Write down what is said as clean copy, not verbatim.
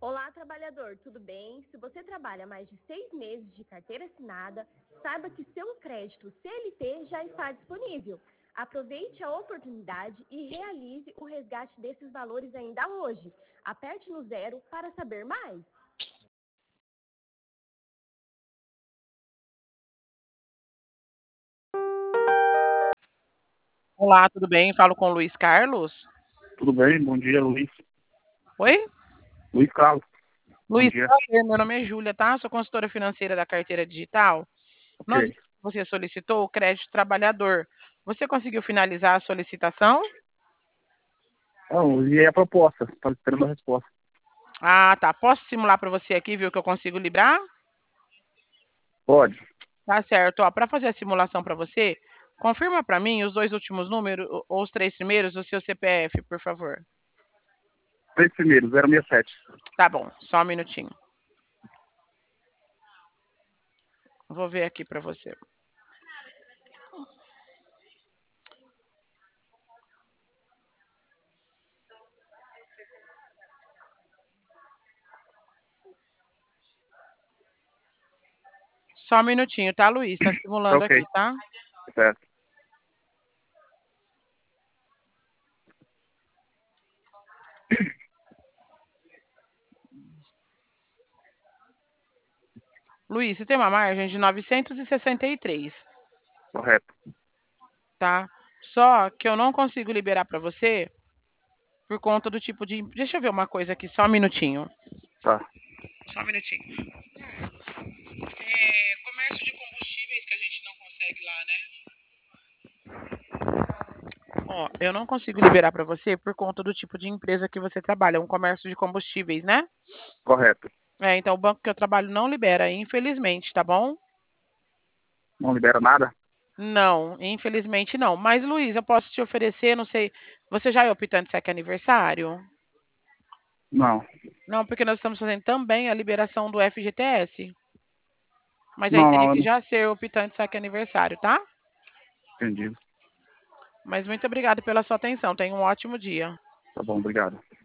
Olá, trabalhador, tudo bem? Se você trabalha mais de 6 meses de carteira assinada, saiba que seu crédito CLT já está disponível. Aproveite a oportunidade e realize o resgate desses valores ainda hoje. Aperte no 0 para saber mais. Olá, tudo bem? Falo com o Luiz Carlos. Tudo bem? Bom dia, Luiz. Oi? Luiz Carlos. Bom Luiz, dia. prazer, meu nome é Júlia, tá? Sou consultora financeira da carteira digital. Nós, Ok. você solicitou o crédito trabalhador. Você conseguiu finalizar a solicitação? Não, eu enviei a proposta. Estou esperando a resposta. Ah, tá. Posso simular para você aqui, viu, que eu consigo librar? Pode. Tá certo. Ó, para fazer a simulação para você, confirma para mim os 2 últimos números, ou os 3 primeiros do seu CPF, por favor. 3 primeiros, 067. Tá bom, só um minutinho. Vou ver aqui para você. Só um minutinho, tá, Luiz? Tá simulando Ok. aqui, tá? Certo. Luiz, você tem uma margem de 963, Correto. tá? Só que eu não consigo liberar para você por conta do tipo de. Deixa eu ver uma coisa aqui, só um minutinho. Tá. Só um minutinho. Comércio de combustíveis que a gente não consegue lá, né? Ó, eu não consigo liberar para você por conta do tipo de empresa que você trabalha, um comércio de combustíveis, né? Correto. Então o banco que eu trabalho não libera, infelizmente, tá bom? Não libera nada? Não, infelizmente não. Mas, Luiz, eu posso te oferecer, não sei, você já é optante se é que é aniversário? Não. Não, porque nós estamos fazendo também a liberação do FGTS. Mas aí Não, teria não, eu que não já ser optante saque aniversário, tá? entendi. Mas muito obrigada pela sua atenção. Tenha um ótimo dia. Tá bom, obrigado.